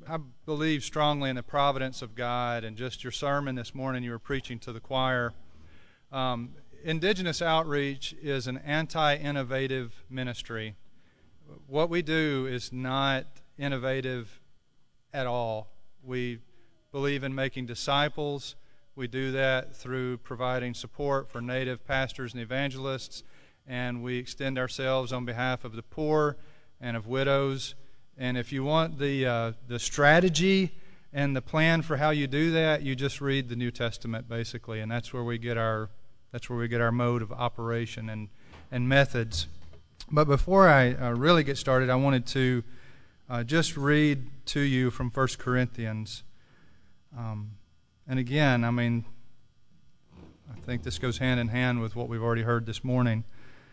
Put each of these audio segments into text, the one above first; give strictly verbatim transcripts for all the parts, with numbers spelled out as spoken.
I believe strongly in the providence of God, and just your sermon this morning, you were preaching to the choir. Um, Indigenous Outreach is an anti-innovative ministry. What we do is not innovative at all. We believe in making disciples. We do that through providing support for Native pastors and evangelists, and we extend ourselves on behalf of the poor and of widows. And if you want the uh, the strategy and the plan for how you do that, you just read the New Testament basically, and that's where we get our that's where we get our mode of operation and and methods. But before I uh, really get started, I wanted to uh, just read to you from First Corinthians. Um, and again, I mean, I think this goes hand in hand with what we've already heard this morning.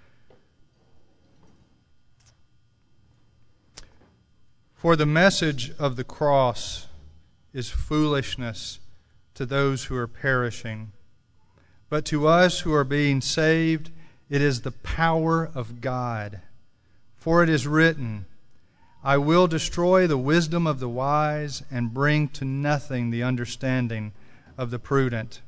For the message of the cross is foolishness to those who are perishing, but to us who are being saved, it is the power of God. For it is written, I will destroy the wisdom of the wise and bring to nothing the understanding of the prudent.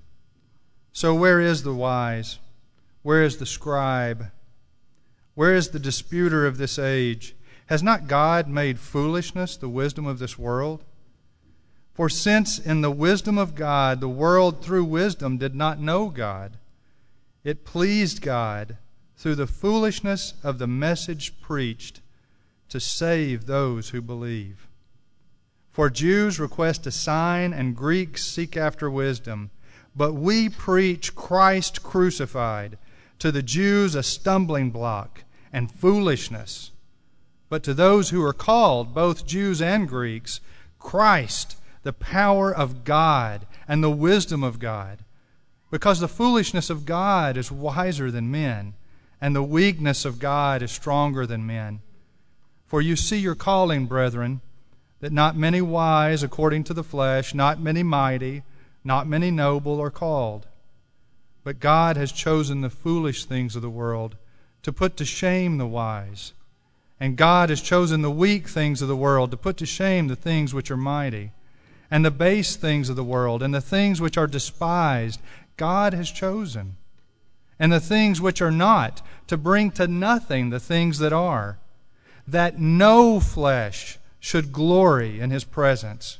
So where is the wise? Where is the scribe? Where is the disputer of this age? Has not God made foolishness the wisdom of this world? For since in the wisdom of God the world through wisdom did not know God, it pleased God through the foolishness of the message preached to save those who believe. For Jews request a sign and Greeks seek after wisdom, but we preach Christ crucified, to the Jews a stumbling block and foolishness, but to those who are called, both Jews and Greeks, Christ, the power of God and the wisdom of God. Because the foolishness of God is wiser than men, and the weakness of God is stronger than men. For you see your calling, brethren, that not many wise according to the flesh, not many mighty, not many noble are called. But God has chosen the foolish things of the world to put to shame the wise. And God has chosen the weak things of the world to put to shame the things which are mighty. And the base things of the world and the things which are despised, God has chosen. And the things which are not, to bring to nothing the things that are, that no flesh should glory in His presence.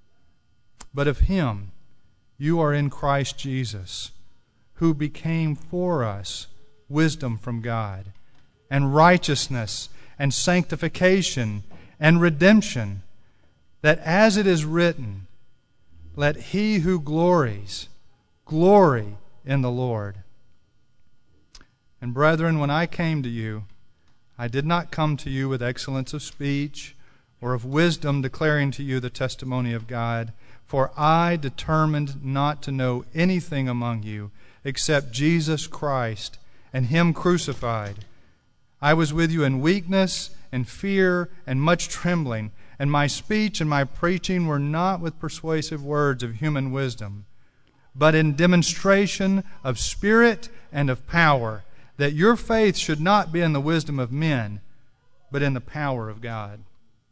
But of Him you are in Christ Jesus, who became for us wisdom from God, and righteousness, and sanctification, and redemption, that as it is written, let he who glories, glory in the Lord. And brethren, when I came to you, I did not come to you with excellence of speech or of wisdom declaring to you the testimony of God, for I determined not to know anything among you except Jesus Christ and Him crucified. I was with you in weakness and fear and much trembling, and my speech and my preaching were not with persuasive words of human wisdom, but in demonstration of spirit and of power, that your faith should not be in the wisdom of men, but in the power of God.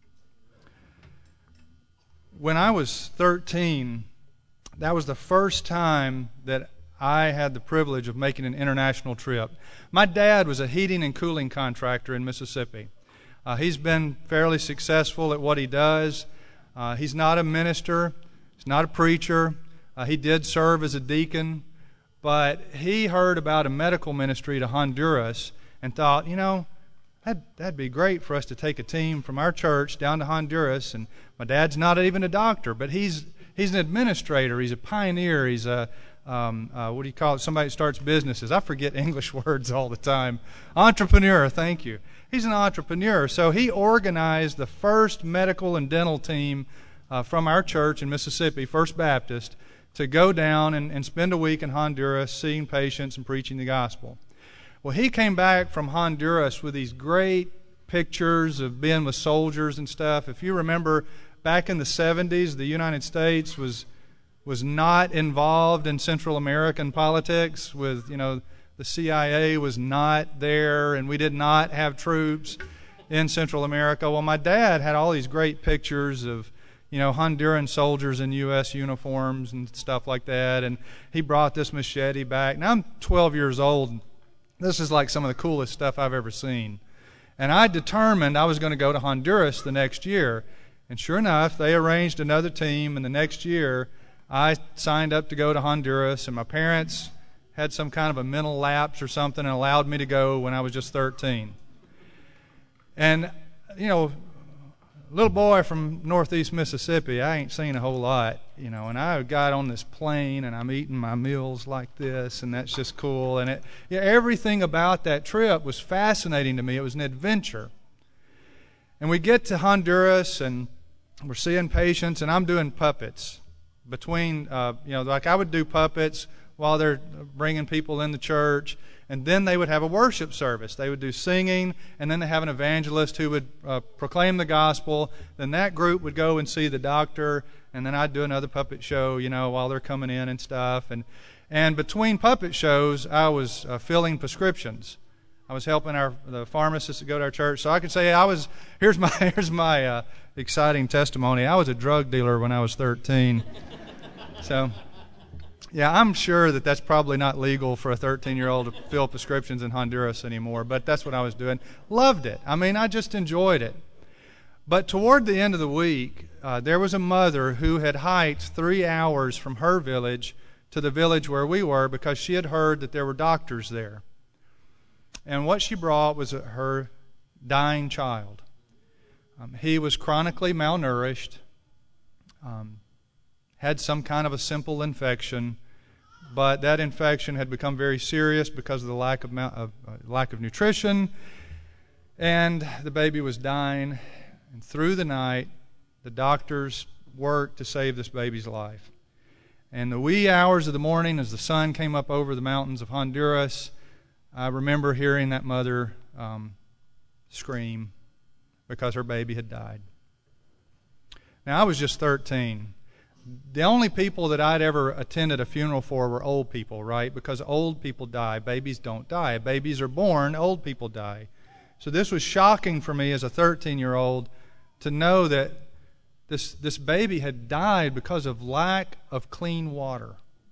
When I was thirteen, that was the first time that I had the privilege of making an international trip. My dad was a heating and cooling contractor in Mississippi. Uh, he's been fairly successful at what he does. Uh, he's not a minister. He's not a preacher. Uh, he did serve as a deacon. But he heard about a medical ministry to Honduras and thought, you know, that'd, that'd be great for us to take a team from our church down to Honduras. And my dad's not even a doctor, but he's he's an administrator. He's a pioneer. He's a Um, uh, what do you call it? Somebody who starts businesses. I forget English words all the time. Entrepreneur, thank you. He's an entrepreneur. So he organized the first medical and dental team uh, from our church in Mississippi, First Baptist, to go down and, and spend a week in Honduras seeing patients and preaching the gospel. Well, he came back from Honduras with these great pictures of being with soldiers and stuff. If you remember, back in the seventies, the United States was... was not involved in Central American politics with, you know, the C I A was not there and we did not have troops in Central America. Well, my dad had all these great pictures of, you know, Honduran soldiers in U S uniforms and stuff like that. And he brought this machete back. Now I'm twelve years old. This is like some of the coolest stuff I've ever seen. And I determined I was going to go to Honduras the next year. And sure enough, they arranged another team, and the next year I signed up to go to Honduras, and my parents had some kind of a mental lapse or something and allowed me to go when I was just thirteen. And, you know, little boy from northeast Mississippi, I ain't seen a whole lot, you know, and I got on this plane and I'm eating my meals like this, and that's just cool. And it, yeah, everything about that trip was fascinating to me. It was an adventure. And we get to Honduras and we're seeing patients, and I'm doing puppets between, uh, you know, like I would do puppets while they're bringing people in the church. And then they would have a worship service. They would do singing, and then they have an evangelist who would uh, proclaim the gospel. Then that group would go and see the doctor, and then I'd do another puppet show, you know, while they're coming in and stuff. And and between puppet shows, I was uh, filling prescriptions. I was helping our the pharmacists that go to our church. So I could say I was. Here's my here's my uh, exciting testimony. I was a drug dealer when I was thirteen. So. Yeah, I'm sure that that's probably not legal for a thirteen-year-old to fill prescriptions in Honduras anymore, but that's what I was doing. Loved it. I mean, I just enjoyed it. But toward the end of the week, uh, there was a mother who had hiked three hours from her village to the village where we were because she had heard that there were doctors there. And what she brought was her dying child. Um, he was chronically malnourished. Um, had some kind of a simple infection, but that infection had become very serious because of the lack of, of uh, lack of nutrition, and the baby was dying. And through the night, the doctors worked to save this baby's life. And the wee hours of the morning, as the sun came up over the mountains of Honduras, I remember hearing that mother um, scream because her baby had died. Now, I was just thirteen. The only people that I'd ever attended a funeral for were old people, right? Because old people die. Babies don't die. Babies are born. Old people die. So this was shocking for me as a thirteen-year-old to know that this, this baby had died because of lack of clean water,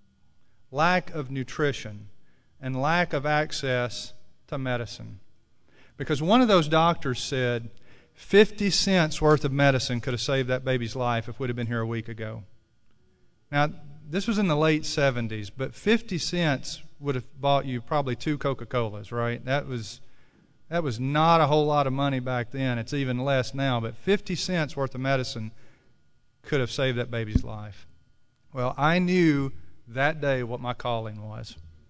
lack of nutrition, and lack of access to medicine. Because one of those doctors said fifty cents worth of medicine could have saved that baby's life if we'd have been here a week ago. Now, this was in the late seventies, but fifty cents would have bought you probably two Coca-Colas, right? That was that was not a whole lot of money back then. It's even less now, but fifty cents worth of medicine could have saved that baby's life. Well, I knew that day what my calling was.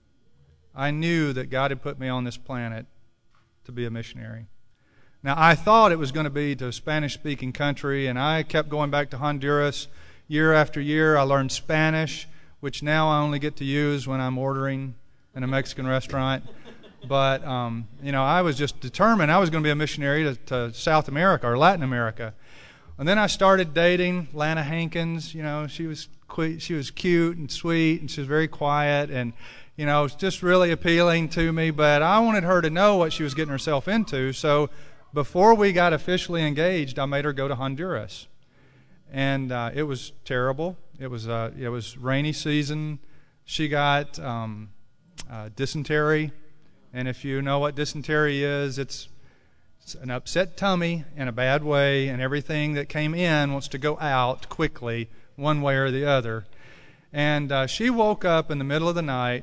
I knew that God had put me on this planet to be a missionary. Now, I thought it was going to be to a Spanish-speaking country, and I kept going back to Honduras. Year after year, I learned Spanish, which now I only get to use when I'm ordering in a Mexican restaurant. But, um, you know, I was just determined I was going to be a missionary to, to South America or Latin America. And then I started dating Lana Hankins. You know, she was qu- she was cute and sweet, and she was very quiet, and, you know, it was just really appealing to me. But I wanted her to know what she was getting herself into. So before we got officially engaged, I made her go to Honduras. And uh, it was terrible. It was uh, it was rainy season. She got um, uh, dysentery, and if you know what dysentery is, it's, it's an upset tummy in a bad way, and everything that came in wants to go out quickly, one way or the other. And uh, she woke up in the middle of the night,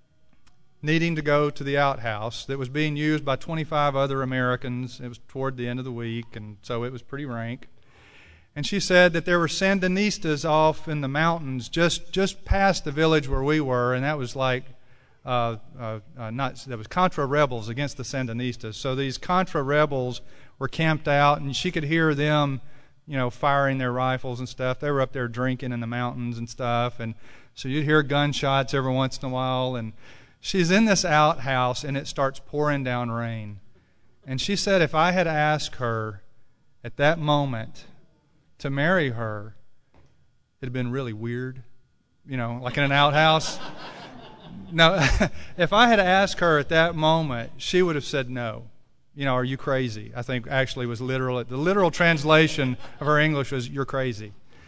needing to go to the outhouse that was being used by twenty-five other Americans. It was toward the end of the week, and so it was pretty rank. And she said that there were Sandinistas off in the mountains just, just past the village where we were, and that was like uh, uh, uh, not that was Contra rebels against the Sandinistas. So these Contra rebels were camped out, and she could hear them, you know, firing their rifles and stuff. They were up there drinking in the mountains and stuff, and so you'd hear gunshots every once in a while. And she's in this outhouse, and it starts pouring down rain. And she said if I had asked her at that moment to marry her, it had been really weird, you know, like in an outhouse. No, if I had asked her at that moment, she would have said no. You know, are you crazy? I think actually was literal. The literal translation of her English was, you're crazy.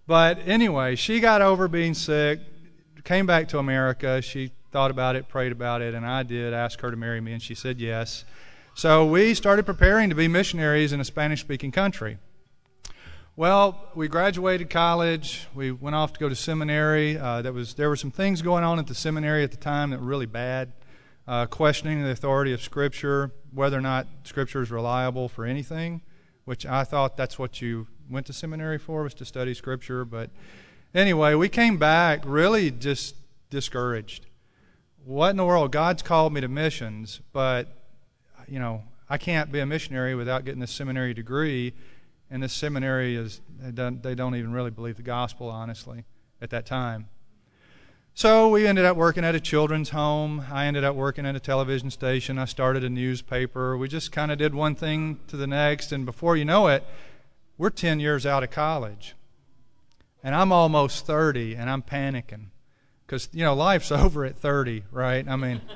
But anyway, she got over being sick, came back to America. She thought about it, prayed about it, and I did ask her to marry me, and she said yes. So we started preparing to be missionaries in a Spanish-speaking country. Well, we graduated college. We went off to go to seminary. Uh, that was there were some things going on at the seminary at the time that were really bad, uh, questioning the authority of Scripture, whether or not Scripture is reliable for anything, which I thought that's what you went to seminary for, was to study Scripture. But anyway, we came back really just discouraged. What in the world? God's called me to missions, but, you know, I can't be a missionary without getting this seminary degree. And this seminary is, they don't, they don't even really believe the gospel, honestly, at that time. So we ended up working at a children's home. I ended up working at a television station. I started a newspaper. We just kind of did one thing to the next. And before you know it, we're ten years out of college. And I'm almost thirty, and I'm panicking. Because, you know, life's over at thirty, right? I mean,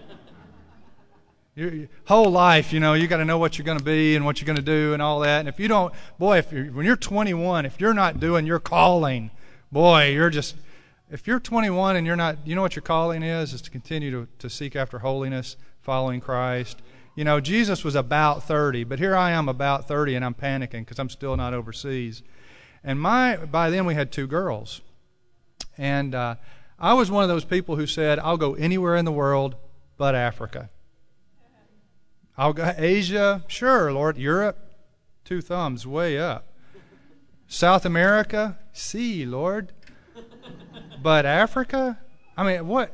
your whole life, you know, you got to know what you're going to be and what you're going to do and all that. And if you don't, boy, if you're, when you're twenty-one, if you're not doing your calling, boy, you're just, if you're twenty-one and you're not, you know what your calling is, is to continue to, to seek after holiness, following Christ. You know, Jesus was about thirty, but here I am about thirty, and I'm panicking because I'm still not overseas. And my by then we had two girls. And uh, I was one of those people who said, I'll go anywhere in the world but Africa. I'll go Asia, sure, Lord. Europe, two thumbs, way up. South America, see, Lord. But Africa? I mean, what?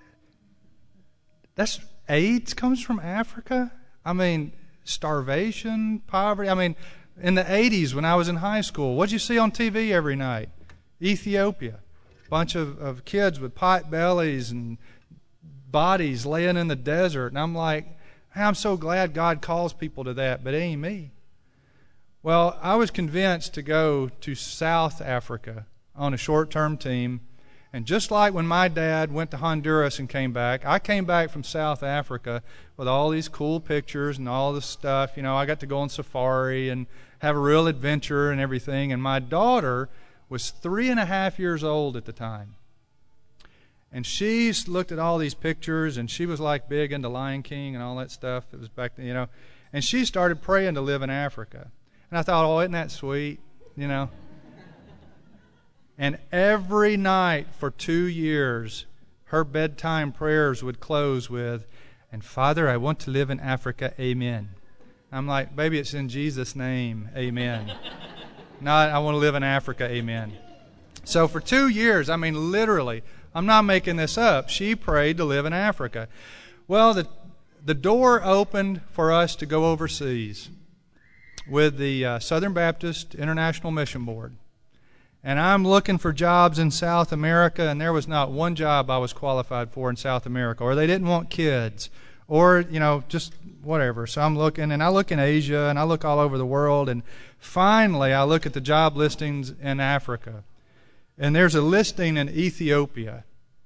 That's AIDS comes from Africa? I mean, starvation, poverty. I mean, in the eighties when I was in high school, what'd you see on T V every night? Ethiopia. Bunch of, of kids with pot bellies and bodies laying in the desert. And I'm like, I'm so glad God calls people to that, but it ain't me. Well, I was convinced to go to South Africa on a short-term team. And just like when my dad went to Honduras and came back, I came back from South Africa with all these cool pictures and all this stuff. You know, I got to go on safari and have a real adventure and everything. And my daughter was three and a half years old at the time. And she looked at all these pictures, and she was like big into Lion King and all that stuff. It was back then, you know. And she started praying to live in Africa. And I thought, oh, isn't that sweet, you know? And every night for two years, her bedtime prayers would close with, and Father, I want to live in Africa, amen. I'm like, baby, it's in Jesus' name, amen. Not, I want to live in Africa, amen. So for two years, I mean, literally, I'm not making this up, she prayed to live in Africa. Well, the, the door opened for us to go overseas with the uh, Southern Baptist International Mission Board. And I'm looking for jobs in South America, and there was not one job I was qualified for in South America. Or they didn't want kids. Or, you know, just whatever. So I'm looking, and I look in Asia, and I look all over the world. And finally, I look at the job listings in Africa. And there's a listing in Ethiopia.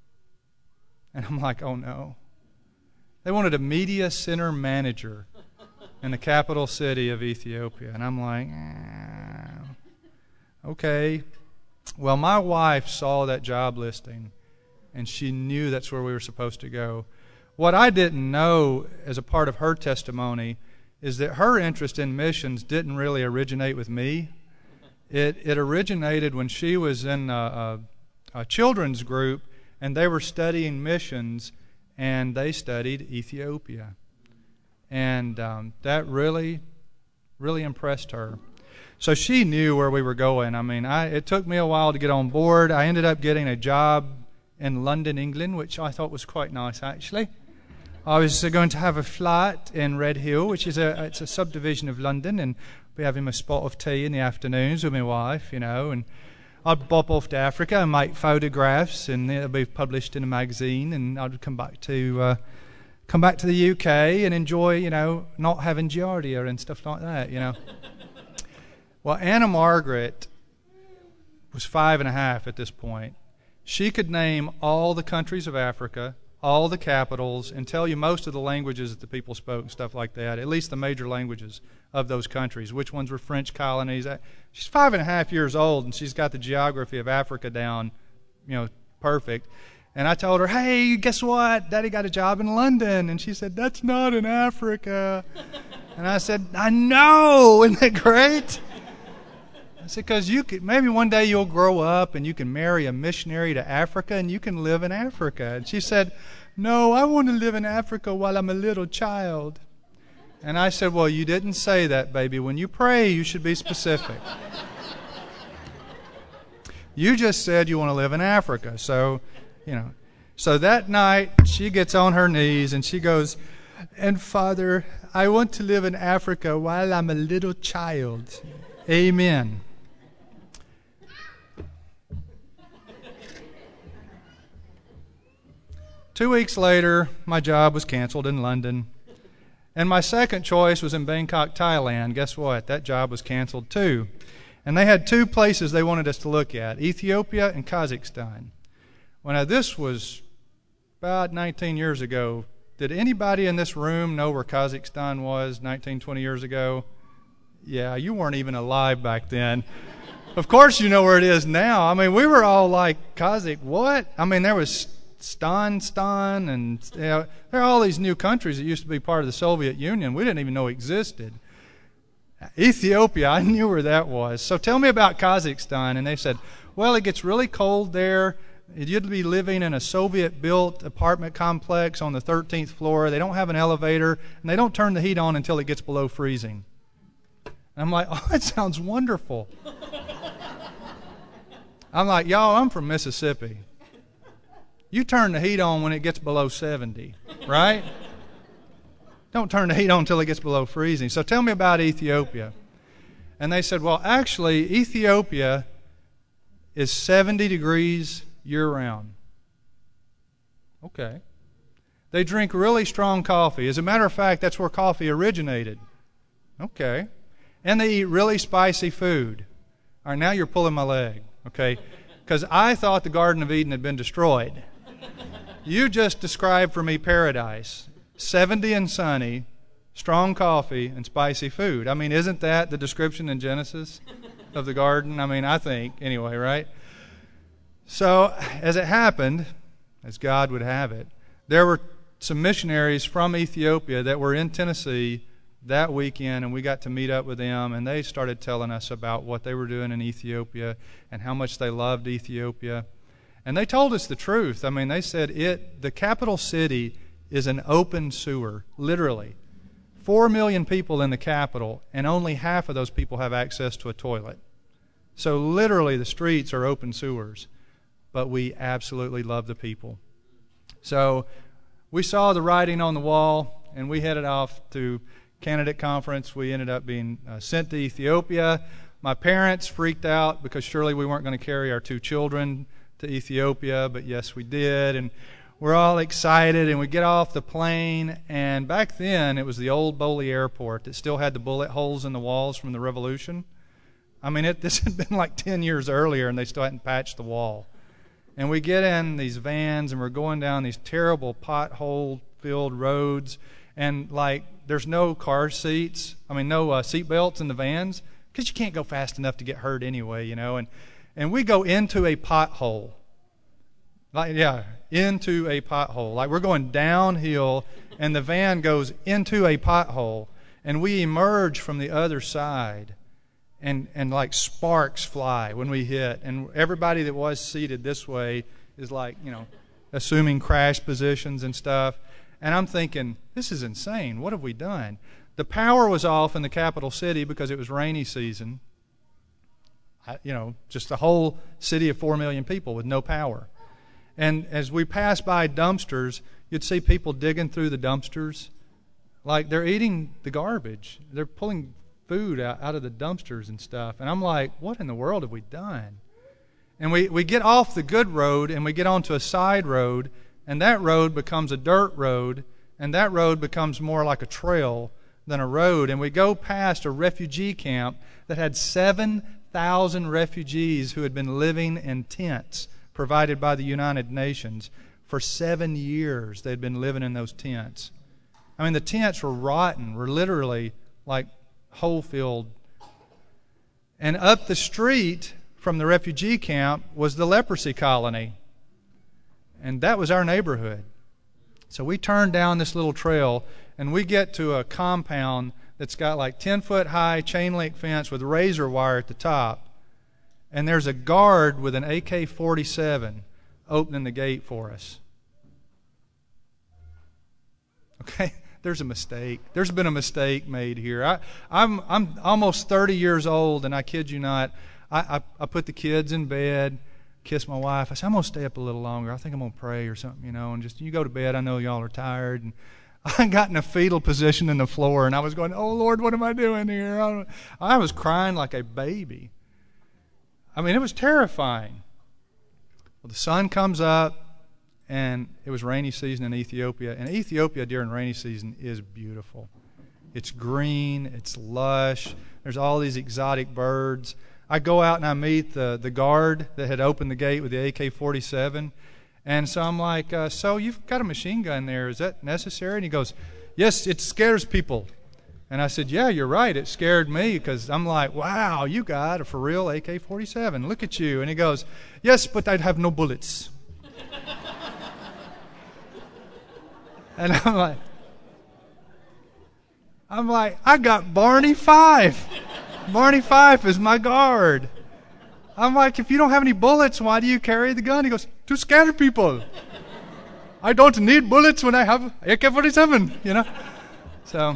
And I'm like, oh no. They wanted a media center manager in the capital city of Ethiopia. And I'm like, eh, okay. Well, my wife saw that job listing, and she knew that's where we were supposed to go. What I didn't know as a part of her testimony is that her interest in missions didn't really originate with me. It, it originated when she was in a, a, a children's group, and they were studying missions, and they studied Ethiopia. And um, that really, really impressed her. So she knew where we were going. I mean, I, it took me a while to get on board. I ended up getting a job in London, England, which I thought was quite nice, actually. I was going to have a flat in Red Hill, which is a it's a subdivision of London, and be having a spot of tea in the afternoons with my wife, you know. And I'd bop off to Africa and make photographs, and it'll be published in a magazine. And I'd come back to uh, come back to the U K and enjoy, you know, not having giardia and stuff like that, you know. Well, Anna Margaret was five and a half at this point. She could name all the countries of Africa all the capitals and tell you most of the languages that the people spoke and stuff like that, at least the major languages of those countries, which ones were French colonies. She's five and a half years old, and she's got the geography of Africa down, you know, perfect. And I told her, hey, guess what? Daddy got a job in London. And she said, that's not in Africa. And I said, I know. Isn't that great? I said, because you could, maybe one day you'll grow up and you can marry a missionary to Africa and you can live in Africa. And she said, no, I want to live in Africa while I'm a little child. And I said, well, you didn't say that, baby. When you pray, you should be specific. You just said you want to live in Africa. So, you know. So that night, she gets on her knees and she goes, and Father, I want to live in Africa while I'm a little child. Amen. Two weeks later, my job was canceled in London. And my second choice was in Bangkok, Thailand. Guess what? That job was canceled too. And they had two places they wanted us to look at, Ethiopia and Kazakhstan. Well, now this was about nineteen years ago. Did anybody in this room know where Kazakhstan was nineteen, twenty years ago? Yeah, you weren't even alive back then. Of course you know where it is now. I mean, we were all like, Kazakh, what? I mean, there was Stan, Stan, and you know, there are all these new countries that used to be part of the Soviet Union. We didn't even know existed. Ethiopia, I knew where that was. So tell me about Kazakhstan. And they said, well, it gets really cold there. You'd be living in a Soviet-built apartment complex on the thirteenth floor. They don't have an elevator, and they don't turn the heat on until it gets below freezing. And I'm like, oh, that sounds wonderful. I'm like, y'all, I'm from Mississippi. You turn the heat on when it gets below seventy, right? Don't turn the heat on until it gets below freezing. So tell me about Ethiopia. And they said, well, actually, Ethiopia is seventy degrees year-round. Okay. They drink really strong coffee. As a matter of fact, that's where coffee originated. Okay. And they eat really spicy food. All right, now you're pulling my leg, okay? Because I thought the Garden of Eden had been destroyed. You just described for me paradise. seventy and sunny, strong coffee, and spicy food. I mean, isn't that the description in Genesis of the garden? I mean, I think, anyway, right? So, as it happened, as God would have it, there were some missionaries from Ethiopia that were in Tennessee that weekend, and we got to meet up with them, and they started telling us about what they were doing in Ethiopia and how much they loved Ethiopia. And they told us the truth. I mean, they said it, the capital city is an open sewer, literally. Four million people in the capital, and only half of those people have access to a toilet. So literally the streets are open sewers. But we absolutely love the people. So we saw the writing on the wall, and we headed off to candidate conference. We ended up being uh, sent to Ethiopia. My parents freaked out because surely we weren't going to carry our two children to Ethiopia, but yes, we did. And we're all excited, and we get off the plane. And back then, it was the old Boli Airport that still had the bullet holes in the walls from the Revolution. I mean, it, this had been like ten years earlier, and they still hadn't patched the wall. And we get in these vans, and we're going down these terrible pothole-filled roads, and like there's no car seats. I mean, no uh, seat belts in the vans because you can't go fast enough to get hurt anyway, you know. And and we go into a pothole, like yeah, into a pothole. Like we're going downhill, and the van goes into a pothole, and we emerge from the other side. And and like sparks fly when we hit. And everybody that was seated this way is like, you know, assuming crash positions and stuff. And I'm thinking, this is insane. What have we done? The power was off in the capital city because it was rainy season. I, you know, just a whole city of four million people with no power. And as we passed by dumpsters, you'd see people digging through the dumpsters. Like they're eating the garbage. They're pulling food out, out of the dumpsters and stuff. And I'm like, what in the world have we done? And we, we get off the good road and we get onto a side road, and that road becomes a dirt road, and that road becomes more like a trail than a road. And we go past a refugee camp that had seven thousand refugees who had been living in tents provided by the United Nations For seven years they'd been living in those tents. I mean, the tents were rotten, were literally like whole field. And up the street from the refugee camp was the leprosy colony. And that was our neighborhood. So we turned down this little trail, and we get to a compound that's got like ten-foot high chain link fence with razor wire at the top. And there's a guard with an A K forty-seven opening the gate for us. Okay? There's a mistake. There's been a mistake made here. I, I'm I'm almost thirty years old, and I kid you not, I, I, I put the kids in bed, kiss my wife. I said, I'm going to stay up a little longer. I think I'm going to pray or something, you know, and just, you go to bed. I know y'all are tired. And I got in a fetal position in the floor, and I was going, oh, Lord, what am I doing here? I, I was crying like a baby. I mean, it was terrifying. Well, the sun comes up. And it was rainy season in Ethiopia. And Ethiopia during rainy season is beautiful. It's green. It's lush. There's all these exotic birds. I go out and I meet the, the guard that had opened the gate with the A K forty-seven. And so I'm like, uh, so you've got a machine gun there. Is that necessary? And he goes, yes, it scares people. And I said, yeah, you're right. It scared me because I'm like, wow, you got a for real A K forty-seven. Look at you. And he goes, yes, but I'd have no bullets. And I'm like, I'm like, I got Barney Fife. Barney Fife is my guard. I'm like, if you don't have any bullets, why do you carry the gun? He goes, to scare people. I don't need bullets when I have A K forty-seven, you know. So,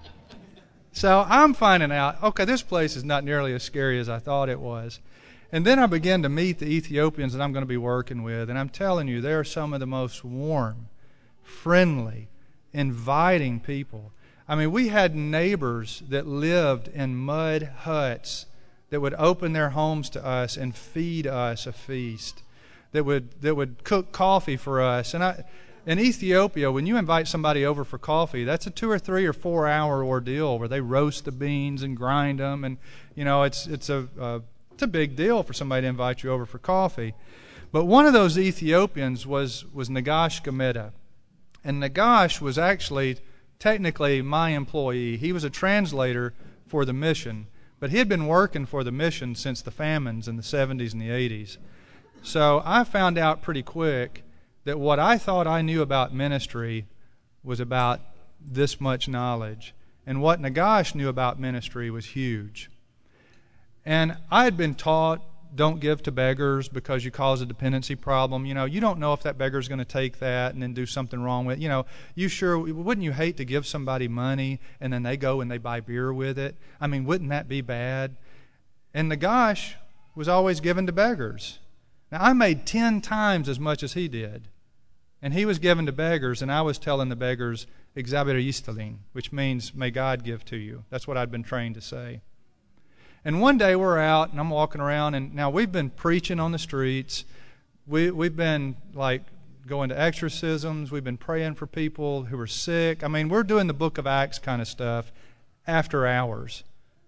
so I'm finding out, okay, this place is not nearly as scary as I thought it was. And then I began to meet the Ethiopians that I'm going to be working with, and I'm telling you, they're some of the most warm, friendly, inviting people. I mean, we had neighbors that lived in mud huts that would open their homes to us and feed us a feast, that would that would cook coffee for us. And I, in Ethiopia, when you invite somebody over for coffee, that's a two or three or four hour ordeal where they roast the beans and grind them, and you know it's it's a, a it's a big deal for somebody to invite you over for coffee. But one of those Ethiopians was was Nagash Gameda. And Nagash was actually technically my employee. He was a translator for the mission, but he had been working for the mission since the famines in the seventies and the eighties. So I found out pretty quick that what I thought I knew about ministry was about this much knowledge. And what Nagash knew about ministry was huge. And I had been taught, don't give to beggars because you cause a dependency problem. You know, you don't know if that beggar's going to take that and then do something wrong with it. You know, you sure, wouldn't you hate to give somebody money and then they go and they buy beer with it? I mean, wouldn't that be bad? And Nagash was always given to beggars. Now, I made ten times as much as he did. And he was given to beggars, and I was telling the beggars, Exabir Yistalin, which means, may God give to you. That's what I'd been trained to say. And one day we're out, and I'm walking around, and now we've been preaching on the streets. We, we've been, like, going to exorcisms. We've been praying for people who are sick. I mean, we're doing the Book of Acts kind of stuff after hours.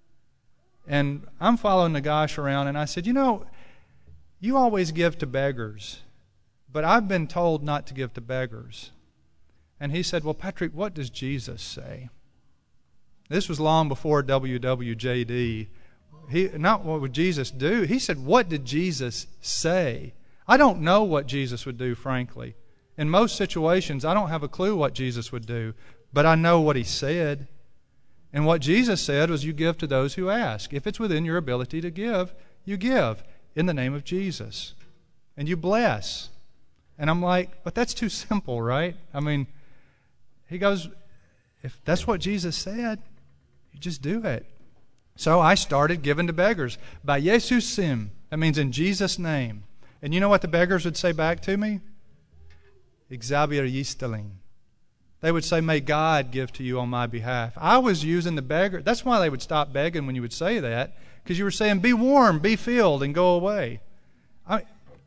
And I'm following Nagash around, and I said, you know, you always give to beggars, but I've been told not to give to beggars. And he said, well, Patrick, what does Jesus say? This was long before W W J D. He, not what would Jesus do. He said, what did Jesus say? I don't know what Jesus would do, frankly. In most situations, I don't have a clue what Jesus would do, but I know what he said. And what Jesus said was, you give to those who ask. If it's within your ability to give, you give in the name of Jesus. And you bless. And I'm like, but that's too simple, right? I mean, he goes, if that's what Jesus said, you just do it. So I started giving to beggars. By Jesus Sim, that means in Jesus' name. And you know what the beggars would say back to me? Exabir Yistalin. They would say, may God give to you on my behalf. I was using the beggar. That's why they would stop begging when you would say that, because you were saying, be warm, be filled, and go away. I,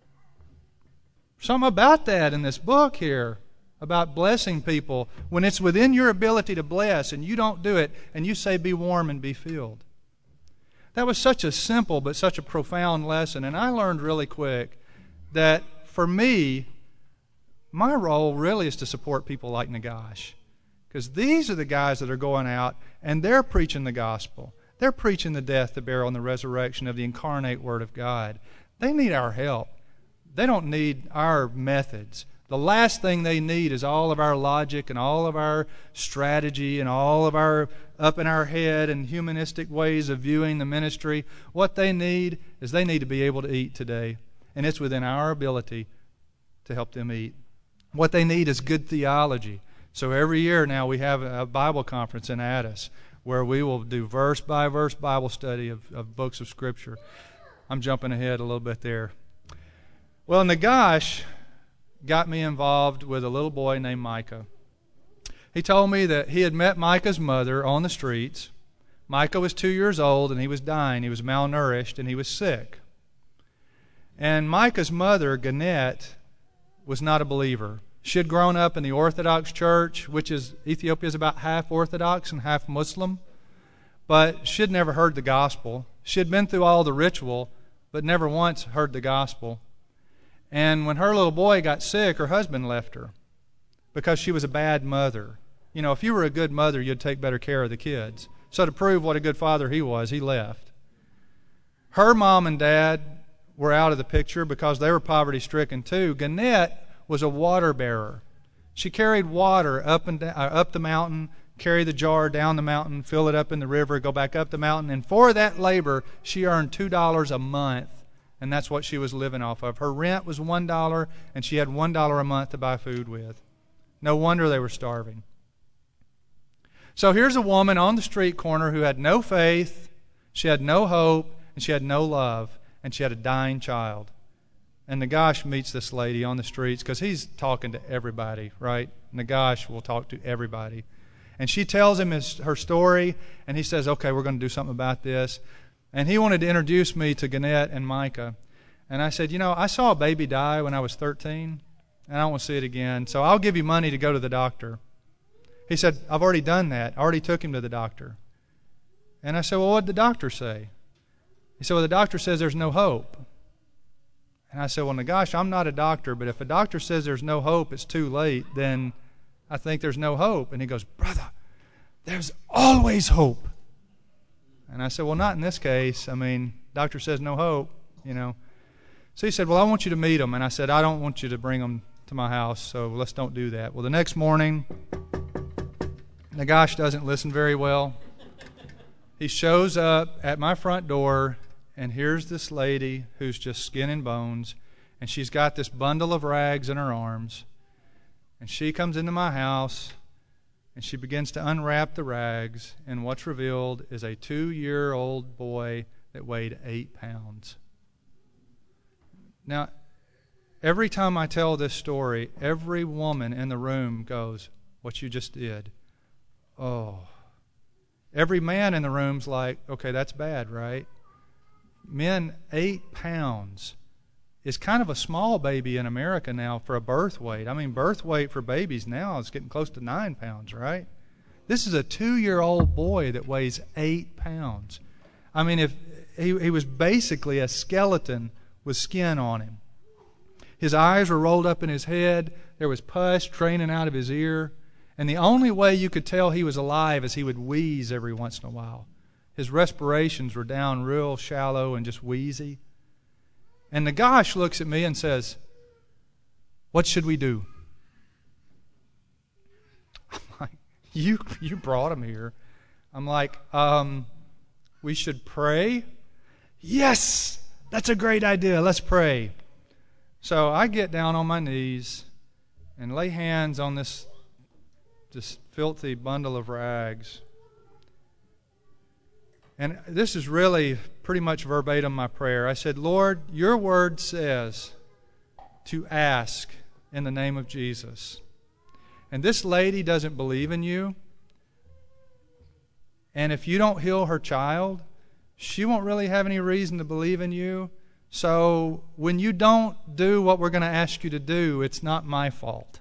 something about that in this book here, about blessing people when it's within your ability to bless and you don't do it, and you say, be warm and be filled. That was such a simple but such a profound lesson, and I learned really quick that for me, My role really is to support people like Nagash, because these are the guys that are going out and they're preaching the gospel. They're preaching the death, the burial, and the resurrection of the incarnate Word of God. They need our help. They don't need our methods. The last thing they need is all of our logic and all of our strategy and all of our up in our head and humanistic ways of viewing the ministry. What they need is they need to be able to eat today. And it's within our ability to help them eat. What they need is good theology. So every year now we have a Bible conference in Addis where we will do verse-by-verse Bible study of, of books of Scripture. I'm jumping ahead a little bit there. Well, Nagash got me involved with a little boy named Micah. He told me that he had met Micah's mother on the streets. Micah was two years old and he was dying. He was malnourished and he was sick. And Micah's mother, Gannett, was not a believer. She had grown up in the Orthodox Church, which is, Ethiopia is about half Orthodox and half Muslim. But she had never heard the gospel. She had been through all the ritual, but never once heard the gospel. And when her little boy got sick, her husband left her because she was a bad mother. You know, if you were a good mother, you'd take better care of the kids. So to prove what a good father he was, he left. Her mom and dad were out of the picture because they were poverty-stricken too. Gannett was a water bearer. She carried water up and down, uh, up the mountain, carry the jar down the mountain, fill it up in the river, go back up the mountain. And for that labor, she earned two dollars a month. And that's what she was living off of. Her rent was one dollar, and she had one dollar a month to buy food with. No wonder they were starving. So here's a woman on the street corner who had no faith, she had no hope, and she had no love, and she had a dying child. And Nagash meets this lady on the streets because he's talking to everybody, right? Nagash will talk to everybody. And she tells him his, her story, and he says, okay, we're going to do something about this. And he wanted to introduce me to Gannett and Micah. And I said, you know, I saw a baby die when I was thirteen, and I don't want to see it again, so I'll give you money to go to the doctor. He said, I've already done that. I already took him to the doctor. And I said, well, what did the doctor say? He said, well, the doctor says there's no hope. And I said, well, Nagash, I'm not a doctor, but if a doctor says there's no hope, it's too late, then I think there's no hope. And he goes, brother, there's always hope. And I said, well, not in this case. I mean, doctor says no hope, you know. So he said, well, I want you to meet him. And I said, I don't want you to bring him to my house, so let's don't do that. Well, the next morning, Nagash doesn't listen very well. He shows up at my front door, and here's this lady who's just skin and bones, and she's got this bundle of rags in her arms. And she comes into my house, and she begins to unwrap the rags, and what's revealed is a two-year-old boy that weighed eight pounds. Now, every time I tell this story, every woman in the room goes, what you just did. Oh. Every man in the room's like, okay, that's bad, right? Men, eight pounds is kind of a small baby in America now for a birth weight. I mean, birth weight for babies now is getting close to nine pounds, right? This is a two-year-old boy that weighs eight pounds. I mean, if he, he was basically a skeleton with skin on him. His eyes were rolled up in his head. There was pus draining out of his ear. And the only way you could tell he was alive is he would wheeze every once in a while. His respirations were down real shallow and just wheezy. And Nagash looks at me and says, what should we do? I'm like, you, you brought him here. I'm like, um, we should pray? Yes, that's a great idea. Let's pray. So I get down on my knees and lay hands on this, this filthy bundle of rags. And this is really pretty much verbatim my prayer. I said, Lord, your word says to ask in the name of Jesus. And this lady doesn't believe in you. And if you don't heal her child, she won't really have any reason to believe in you. So when you don't do what we're going to ask you to do, it's not my fault.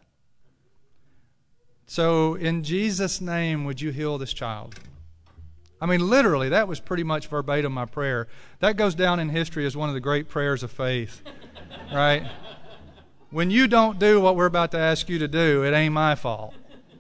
So in Jesus' name, would you heal this child? I mean, literally, that was pretty much verbatim my prayer. That goes down in history as one of the great prayers of faith, right? when you don't do what we're about to ask you to do, it ain't my fault.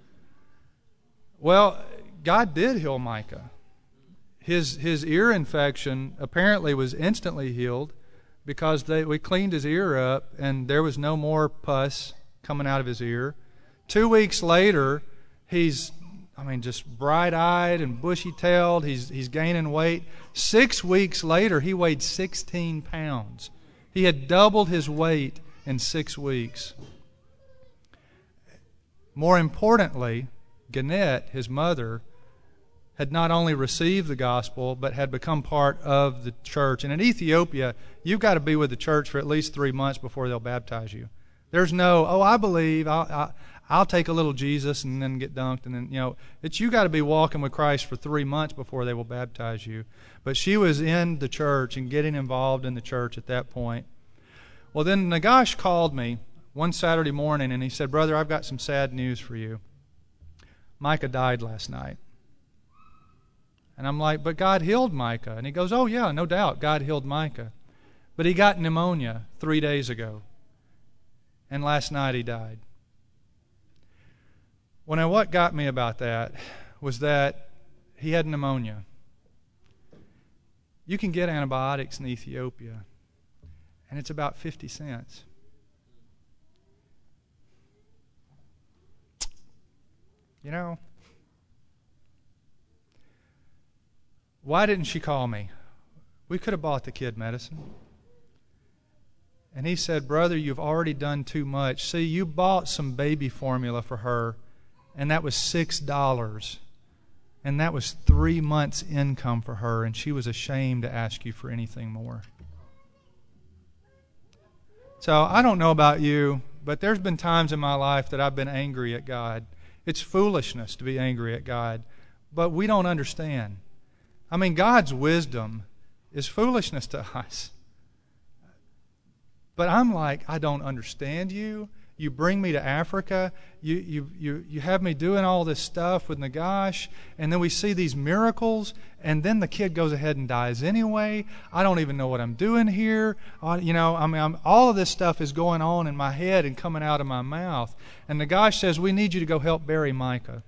Well, God did heal Micah. His his ear infection apparently was instantly healed because they, we cleaned his ear up and there was no more pus coming out of his ear. Two weeks later, he's, I mean, just bright-eyed and bushy-tailed. He's he's gaining weight. Six weeks later, he weighed sixteen pounds. He had doubled his weight in six weeks. More importantly, Gannett, his mother, had not only received the gospel, but had become part of the church. And in Ethiopia, you've got to be with the church for at least three months before they'll baptize you. There's no, oh, I believe, I'll, I'll, I'll take a little Jesus and then get dunked. And then, you know, it's you got to be walking with Christ for three months before they will baptize you. But she was in the church and getting involved in the church at that point. Well, then Nagash called me one Saturday morning and he said, "Brother, I've got some sad news for you. Micah died last night." And I'm like, "But God healed Micah." And he goes, "Oh yeah, no doubt, God healed Micah. But he got pneumonia three days ago. And last night he died." Well, now what got me about that was that he had pneumonia. You can get antibiotics in Ethiopia, and it's about fifty cents. You know, why didn't she call me? We could have bought the kid medicine. And he said, "Brother, you've already done too much. See, you bought some baby formula for her, and that was six dollars. And that was three months' income for her, and she was ashamed to ask you for anything more." So I don't know about you, but there's been times in my life that I've been angry at God. It's foolishness to be angry at God, but we don't understand. I mean, God's wisdom is foolishness to us. But I'm like, I don't understand you. You bring me to Africa. You you you you have me doing all this stuff with Nagash, and then we see these miracles, and then the kid goes ahead and dies anyway. I don't even know what I'm doing here. I, you know, I mean, I'm, all of this stuff is going on in my head and coming out of my mouth. And Nagash says, "We need you to go help bury Micah."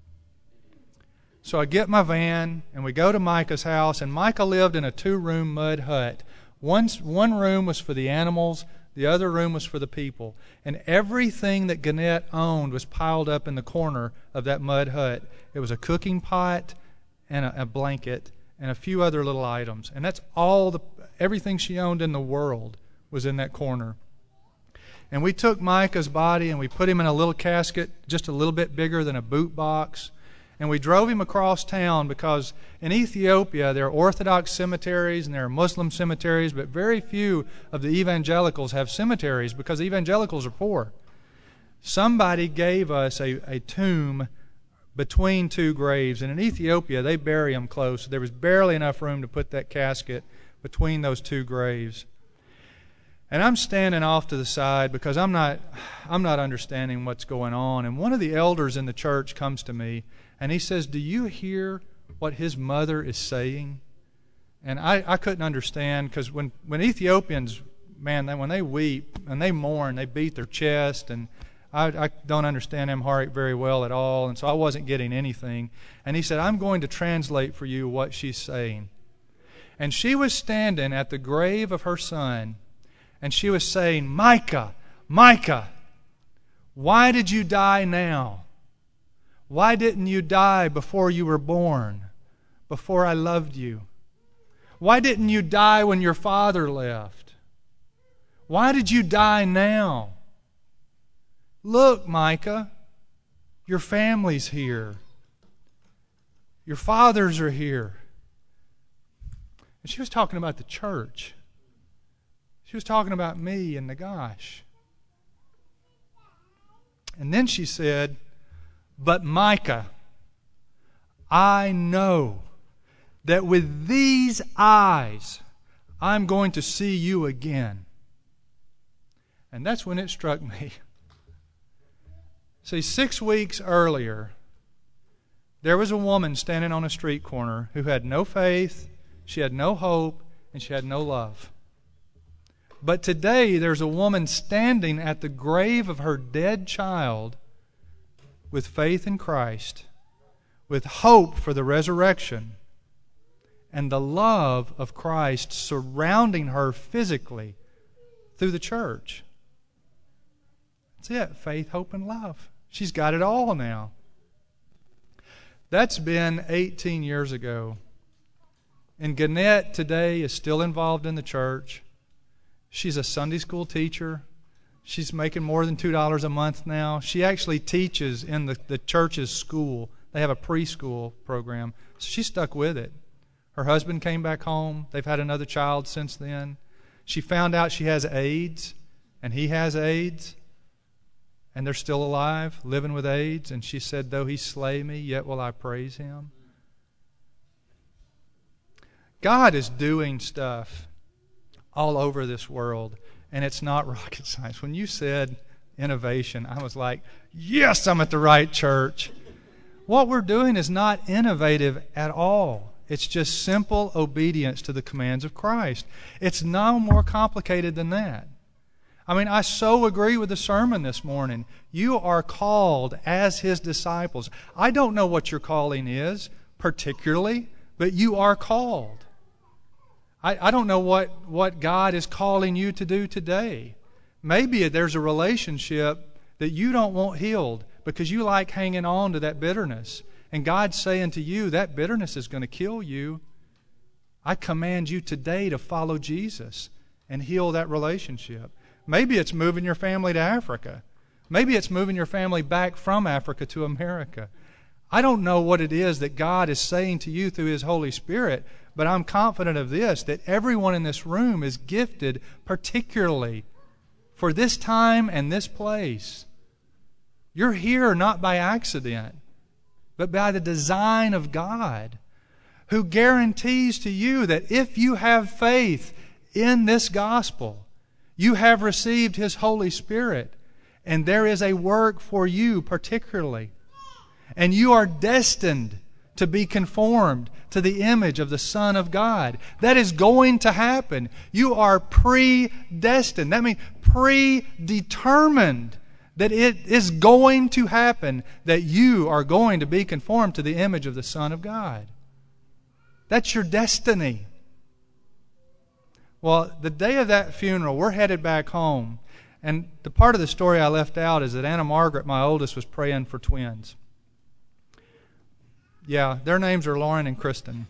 So I get my van, and we go to Micah's house, and Micah lived in a two-room mud hut. One, one room was for the animals, the other room was for the people. And everything that Gannett owned was piled up in the corner of that mud hut. It was a cooking pot and a, a blanket and a few other little items. And that's all the everything she owned in the world was in that corner. And we took Micah's body and we put him in a little casket just a little bit bigger than a boot box. And we drove him across town because in Ethiopia there are Orthodox cemeteries and there are Muslim cemeteries, but very few of the evangelicals have cemeteries because evangelicals are poor. Somebody gave us a, a tomb between two graves, and in Ethiopia they bury them close. There was barely enough room to put that casket between those two graves. And I'm standing off to the side because I'm not I'm not understanding what's going on. And one of the elders in the church comes to me and he says, "Do you hear what his mother is saying?" And I, I couldn't understand because when, when Ethiopians, man, they, when they weep and they mourn, they beat their chest. And I, I don't understand Amharic very well at all. And so I wasn't getting anything. And he said, "I'm going to translate for you what she's saying." And she was standing at the grave of her son. And she was saying, "Micah, Micah, why did you die now? Why didn't you die before you were born, before I loved you? Why didn't you die when your father left? Why did you die now? Look, Micah, your family's here. Your fathers are here." And she was talking about the church. She was talking about me and Nagash. And then she said, "But Micah, I know that with these eyes I'm going to see you again." And that's when it struck me. See, six weeks earlier, there was a woman standing on a street corner who had no faith, she had no hope, and she had no love. But today there's a woman standing at the grave of her dead child with faith in Christ, with hope for the resurrection, and the love of Christ surrounding her physically through the church. That's it. Faith, hope, and love. She's got it all now. That's been eighteen years ago. And Gannett today is still involved in the church. She's a Sunday school teacher. She's making more than two dollars a month now. She actually teaches in the, the church's school. They have a preschool program. So she stuck with it. Her husband came back home. They've had another child since then. She found out she has AIDS, and he has AIDS, and they're still alive, living with AIDS. And she said, though he slay me, yet will I praise him. God is doing stuff all over this world, and it's not rocket science. When you said innovation, I was like, yes, I'm at the right church. What we're doing is not innovative at all. It's just simple obedience to the commands of Christ. It's no more complicated than that. I mean, I so agree with the sermon this morning. You are called as His disciples. I don't know what your calling is, particularly, but you are called. I, I don't know what, what God is calling you to do today. Maybe there's a relationship that you don't want healed because you like hanging on to that bitterness. And God's saying to you, that bitterness is going to kill you. I command you today to follow Jesus and heal that relationship. Maybe it's moving your family to Africa. Maybe it's moving your family back from Africa to America. I don't know what it is that God is saying to you through His Holy Spirit, but I'm confident of this, that everyone in this room is gifted particularly for this time and this place. You're here not by accident, but by the design of God, who guarantees to you that if you have faith in this gospel, you have received His Holy Spirit, and there is a work for you particularly. And you are destined to be conformed to the image of the Son of God. That is going to happen. You are predestined. That means predetermined that it is going to happen, that you are going to be conformed to the image of the Son of God. That's your destiny. Well, the day of that funeral, we're headed back home. And the part of the story I left out is that Anna Margaret, my oldest, was praying for twins. Yeah, their names are Lauren and Kristen.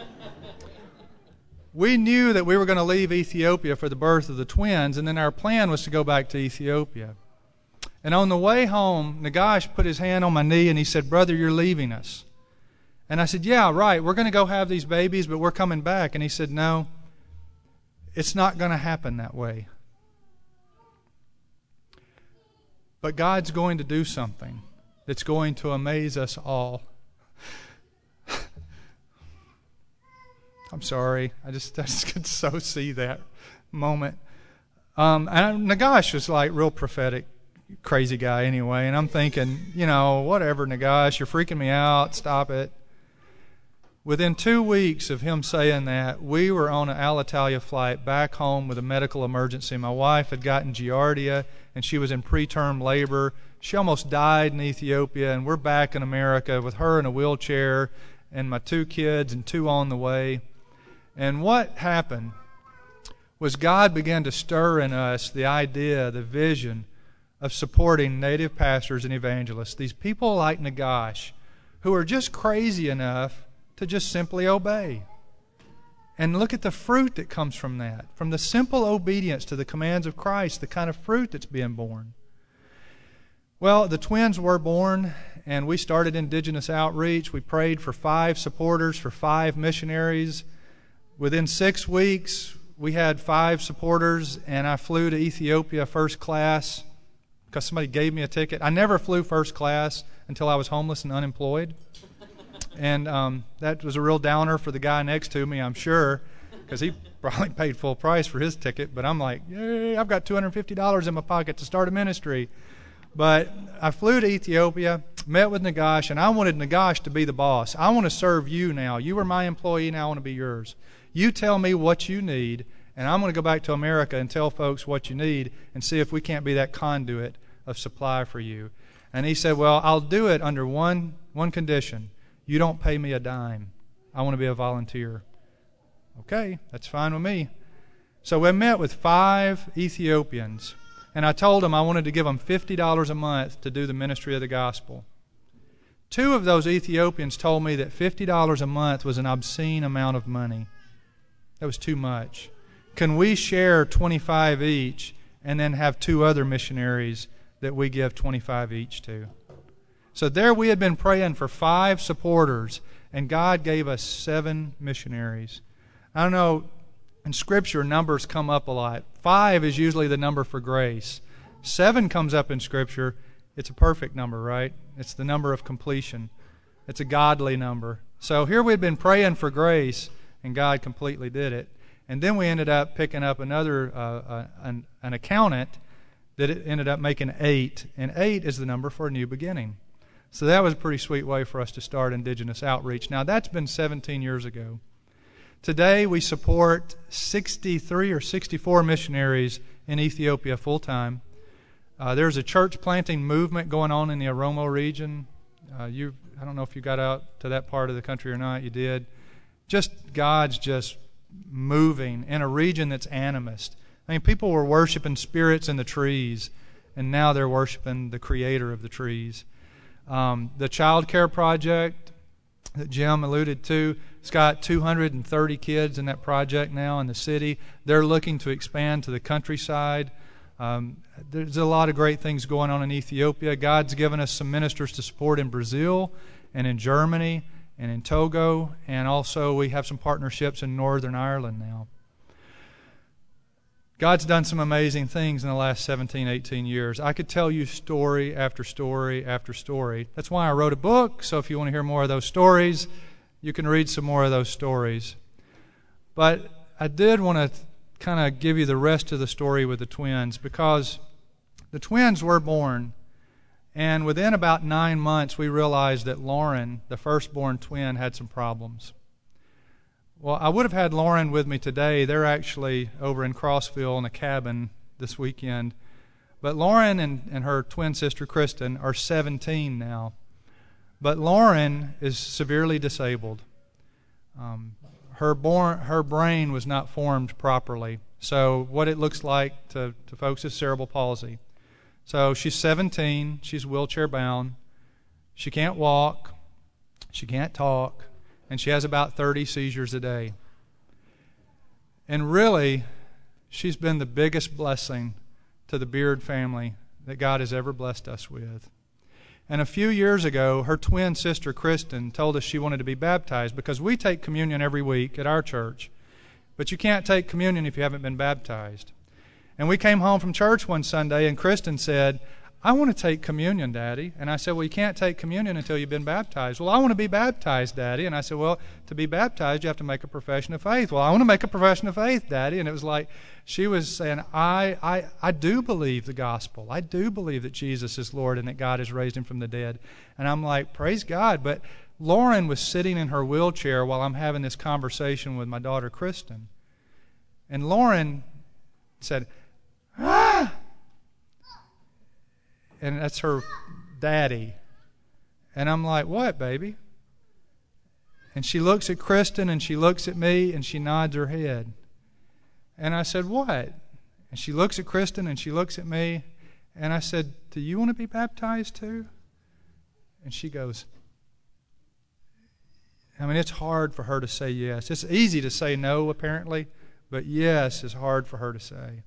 We knew that we were going to leave Ethiopia for the birth of the twins, and then our plan was to go back to Ethiopia. And on the way home, Nagash put his hand on my knee and he said, "Brother, you're leaving us." And I said, "Yeah, right. We're going to go have these babies, but we're coming back." And he said, "No, it's not going to happen that way. But God's going to do something that's going to amaze us all." I'm sorry. I just, I just could so see that moment. Um, and Nagash was like real prophetic, crazy guy anyway. And I'm thinking, you know, whatever, Nagash, you're freaking me out. Stop it. Within two weeks of him saying that, we were on an Alitalia flight back home with a medical emergency. My wife had gotten Giardia, and she was in preterm labor. She almost died in Ethiopia, and we're back in America with her in a wheelchair and my two kids and two on the way. And what happened was God began to stir in us the idea, the vision of supporting native pastors and evangelists, these people like Nagash, who are just crazy enough to just simply obey. And look at the fruit that comes from that, from the simple obedience to the commands of Christ, the kind of fruit that's being born. Well, the twins were born, and we started indigenous outreach. We prayed for five supporters, for five missionaries. Within six weeks, we had five supporters, and I flew to Ethiopia first class because somebody gave me a ticket. I never flew first class until I was homeless and unemployed. And um, that was a real downer for the guy next to me, I'm sure, because he probably paid full price for his ticket. But I'm like, yay, I've got two hundred fifty dollars in my pocket to start a ministry. But I flew to Ethiopia, met with Nagash, and I wanted Nagash to be the boss. I want to serve you now. You were my employee, now I want to be yours. You tell me what you need, And I'm going to go back to America and tell folks what you need and see if we can't be that conduit of supply for you. And he said, well, I'll do it under one one condition. You don't pay me a dime. I want to be a volunteer. Okay, that's fine with me. So we met with five Ethiopians, and I told them I wanted to give them fifty dollars a month to do the ministry of the gospel. Two of those Ethiopians told me that fifty dollars a month was an obscene amount of money. That was too much. Can we share twenty-five each and then have two other missionaries that we give twenty-five each to? So there we had been praying for five supporters, and God gave us seven missionaries. I don't know, in Scripture, numbers come up a lot. Five is usually the number for grace. Seven comes up in Scripture. It's a perfect number, right? It's the number of completion. It's a godly number. So here we'd been praying for grace, and God completely did it. And then we ended up picking up another, uh, uh, an, an accountant that it ended up making eight. And eight is the number for a new beginning. So that was a pretty sweet way for us to start Indigenous Outreach. Now, that's been seventeen years ago. Today, we support sixty-three or sixty-four missionaries in Ethiopia full-time. Uh, there's a church planting movement going on in the Oromo region. Uh, you, I don't know if you got out to that part of the country or not. You did. Just God's just moving in a region that's animist. I mean, people were worshiping spirits in the trees, and now they're worshiping the creator of the trees. Um, the Child Care Project that Jim alluded to, it's got two hundred thirty kids in that project now in the city. They're looking to expand to the countryside. Um, there's a lot of great things going on in Ethiopia. God's given us some ministers to support in Brazil and in Germany and in Togo, and also we have some partnerships in Northern Ireland now. God's done some amazing things in the last seventeen, eighteen years. I could tell you story after story after story. That's why I wrote a book, so if you want to hear more of those stories, you can read some more of those stories. But I did want to kind of give you the rest of the story with the twins, because the twins were born, and within about nine months we realized that Lauren, the firstborn twin, had some problems. Well, I would have had Lauren with me today. They're actually over in Crossville in a cabin this weekend. But Lauren and, and her twin sister Kristen are seventeen now. But Lauren is severely disabled. Um, her, born, her brain was not formed properly. So what it looks like to, to folks is cerebral palsy. So she's seventeen. She's wheelchair bound. She can't walk. She can't talk. And she has about thirty seizures a day. And really, she's been the biggest blessing to the Beard family that God has ever blessed us with. And a few years ago, her twin sister, Kristen, told us she wanted to be baptized, because we take communion every week at our church. But you can't take communion if you haven't been baptized. And we came home from church one Sunday, and Kristen said, I want to take communion, Daddy. And I said, well, you can't take communion until you've been baptized. Well, I want to be baptized, Daddy. And I said, well, to be baptized, you have to make a profession of faith. Well, I want to make a profession of faith, Daddy. And it was like she was saying, I, I, I do believe the gospel. I do believe that Jesus is Lord and that God has raised him from the dead. And I'm like, praise God. But Lauren was sitting in her wheelchair while I'm having this conversation with my daughter, Kristen. And Lauren said, ah! And that's her daddy. And I'm like, what, baby? And she looks at Kristen and she looks at me and she nods her head. And I said, what? And she looks at Kristen and she looks at me. And I said, do you want to be baptized too? And she goes, I mean, it's hard for her to say yes. It's easy to say no, apparently. But yes is hard for her to say.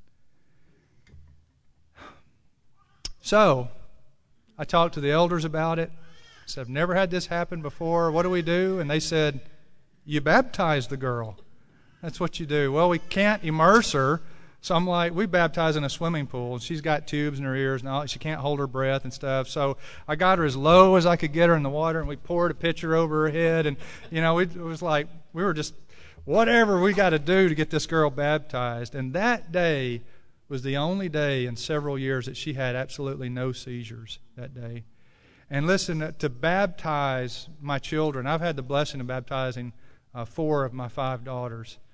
So, I talked to the elders about it. I said, I've never had this happen before. What do we do? And they said, you baptize the girl. That's what you do. Well, we can't immerse her. So I'm like, we baptize in a swimming pool. She's got tubes in her ears and all. She can't hold her breath and stuff. So I got her as low as I could get her in the water, and we poured a pitcher over her head. And, you know, it was like we were just, whatever we got to do to get this girl baptized. And that day was the only day in several years that she had absolutely no seizures that day. And listen, to baptize my children, I've had the blessing of baptizing uh, four of my five daughters.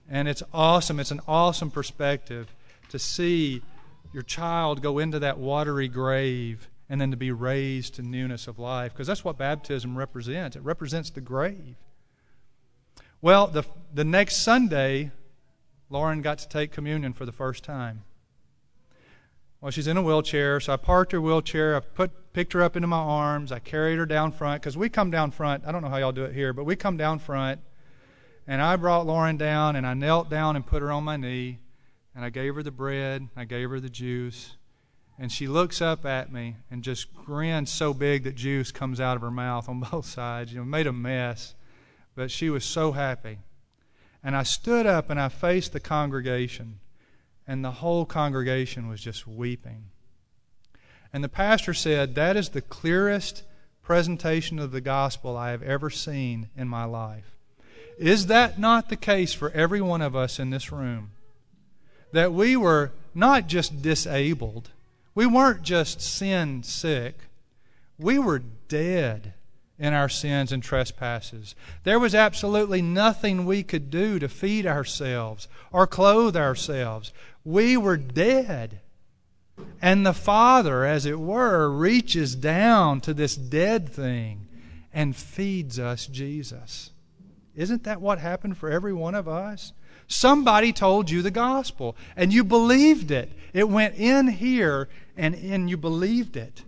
And it's awesome. It's an awesome perspective to see your child go into that watery grave and then to be raised to newness of life, because that's what baptism represents. It represents the grave. Well, the the next Sunday, Lauren got to take communion for the first time. Well, she's in a wheelchair, so I parked her wheelchair. I put picked her up into my arms. I carried her down front, because we come down front. I don't know how y'all do it here, but we come down front. And I brought Lauren down, and I knelt down and put her on my knee. And I gave her the bread. I gave her the juice. And she looks up at me and just grins so big that juice comes out of her mouth on both sides. You know, made a mess. But she was so happy. And I stood up and I faced the congregation. And the whole congregation was just weeping. And the pastor said, "That is the clearest presentation of the gospel I have ever seen in my life." Is that not the case for every one of us in this room? That we were not just disabled. We weren't just sin sick. We were dead in our sins and trespasses. There was absolutely nothing we could do to feed ourselves or clothe ourselves. We were dead. And the Father, as it were, reaches down to this dead thing and feeds us Jesus. Isn't that what happened for every one of us? Somebody told you the gospel, and you believed it. It went in here, and, and you believed it.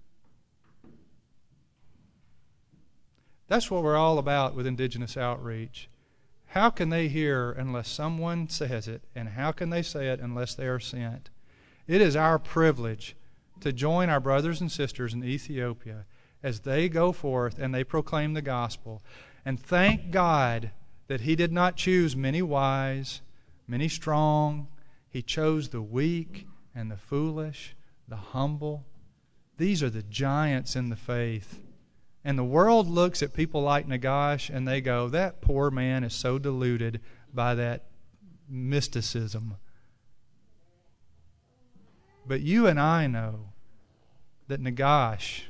That's what we're all about with Indigenous Outreach. How can they hear unless someone says it? And how can they say it unless they are sent? It is our privilege to join our brothers and sisters in Ethiopia as they go forth and they proclaim the gospel. And thank God that He did not choose many wise, many strong. He chose the weak and the foolish, the humble. These are the giants in the faith. And the world looks at people like Nagash and they go, "That poor man is so deluded by that mysticism." But you and I know that Nagash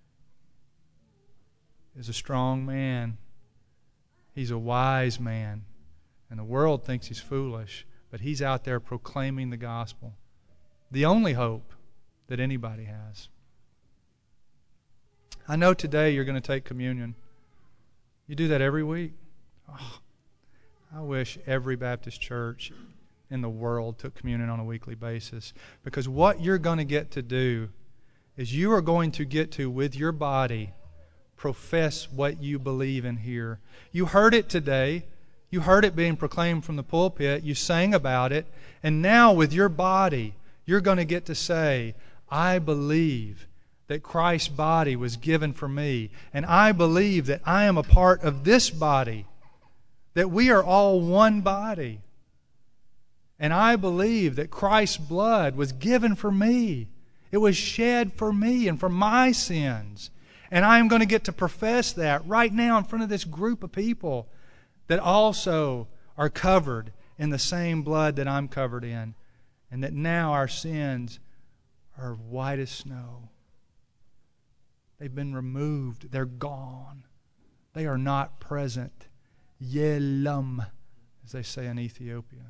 is a strong man. He's a wise man. And the world thinks he's foolish, but he's out there proclaiming the gospel. The only hope that anybody has. I know today you're going to take communion. You do that every week. Oh, I wish every Baptist church in the world took communion on a weekly basis. Because what you're going to get to do is you are going to get to, with your body, profess what you believe in here. You heard it today. You heard it being proclaimed from the pulpit. You sang about it. And now with your body, you're going to get to say, "I believe that Christ's body was given for me. And I believe that I am a part of this body. That we are all one body. And I believe that Christ's blood was given for me. It was shed for me and for my sins. And I am going to get to profess that right now in front of this group of people that also are covered in the same blood that I'm covered in. And that now our sins are white as snow. They've been removed. They're gone. They are not present. Yelam, as they say in Ethiopia.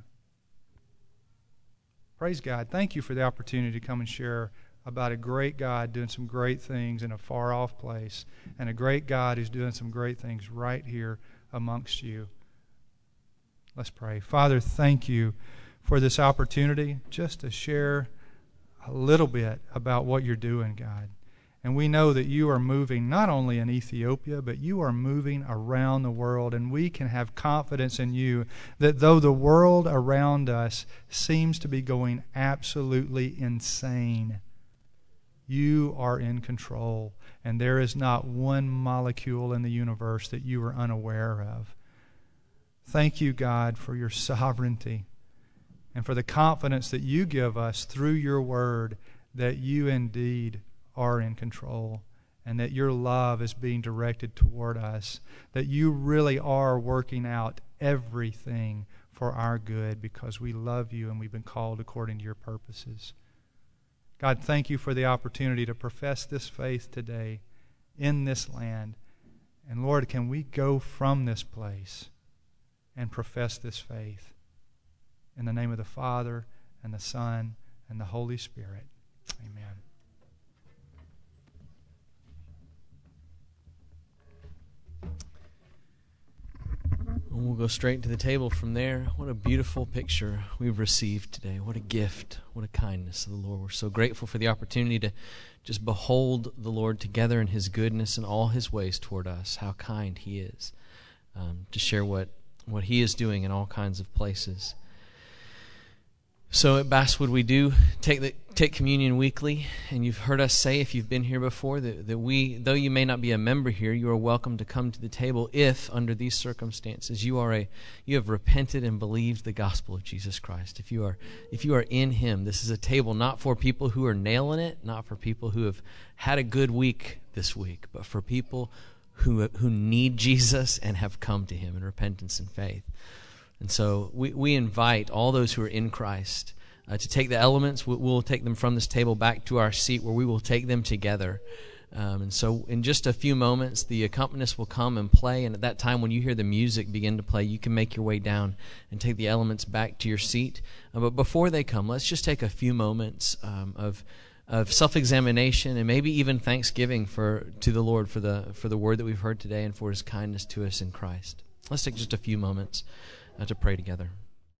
Praise God. Thank you for the opportunity to come and share about a great God doing some great things in a far-off place, and a great God who's doing some great things right here amongst you. Let's pray. Father, thank you for this opportunity just to share a little bit about what you're doing, God. And we know that you are moving not only in Ethiopia, but you are moving around the world. And we can have confidence in you that though the world around us seems to be going absolutely insane, you are in control. And there is not one molecule in the universe that you are unaware of. Thank you, God, for your sovereignty and for the confidence that you give us through your word that you indeed are in control, and that your love is being directed toward us, that you really are working out everything for our good because we love you and we've been called according to your purposes. God, thank you for the opportunity to profess this faith today in this land. And Lord, can we go from this place and profess this faith? In the name of the Father, and the Son, and the Holy Spirit. Amen. And we'll go straight to the table from there. What a beautiful picture we've received today. What a gift. What a kindness of the Lord. We're so grateful for the opportunity to just behold the Lord together in His goodness and all His ways toward us, how kind He is, um, to share what, what He is doing in all kinds of places. So at Basswood, we do take the, take communion weekly, and you've heard us say, if you've been here before, that, that we, though you may not be a member here, you are welcome to come to the table if, under these circumstances, you are a you have repented and believed the gospel of Jesus Christ. If you are if you are in Him, this is a table not for people who are nailing it, not for people who have had a good week this week, but for people who who need Jesus and have come to Him in repentance and faith. And so we, we invite all those who are in Christ uh, to take the elements. We'll, we'll take them from this table back to our seat where we will take them together. Um, and so in just a few moments, the accompanist will come and play. And at that time, when you hear the music begin to play, you can make your way down and take the elements back to your seat. Uh, but before they come, let's just take a few moments um, of of self-examination and maybe even thanksgiving for to the Lord for the for the word that we've heard today and for His kindness to us in Christ. Let's take just a few moments Uh, to pray together.